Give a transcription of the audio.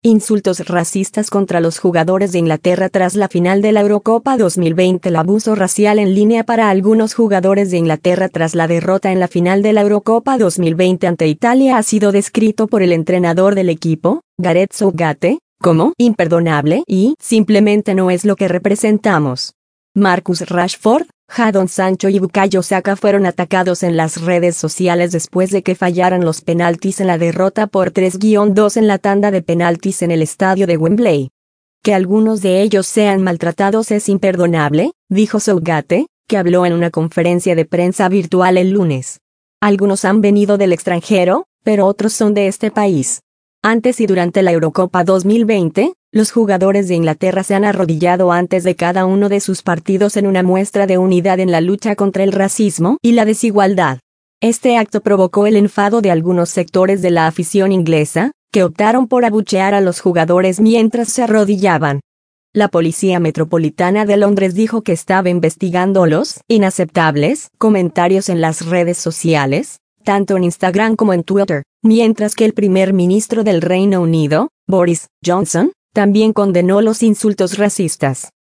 Insultos racistas contra los jugadores de Inglaterra tras la final de la Eurocopa 2020. El abuso racial en línea para algunos jugadores de Inglaterra tras la derrota en la final de la Eurocopa 2020 ante Italia ha sido descrito por el entrenador del equipo, Gareth Southgate, como imperdonable y simplemente no es lo que representamos. Marcus Rashford, Jadon Sancho y Bukayo Saka fueron atacados en las redes sociales después de que fallaran los penaltis en la derrota por 3-2 en la tanda de penaltis en el estadio de Wembley. Que algunos de ellos sean maltratados es imperdonable, dijo Southgate, que habló en una conferencia de prensa virtual el lunes. Algunos han venido del extranjero, pero otros son de este país. Antes y durante la Eurocopa 2020, los jugadores de Inglaterra se han arrodillado antes de cada uno de sus partidos en una muestra de unidad en la lucha contra el racismo y la desigualdad. Este acto provocó el enfado de algunos sectores de la afición inglesa, que optaron por abuchear a los jugadores mientras se arrodillaban. La Policía Metropolitana de Londres dijo que estaba investigando los inaceptables comentarios en las redes sociales, tanto en Instagram como en Twitter, mientras que el primer ministro del Reino Unido, Boris Johnson, también condenó los insultos racistas.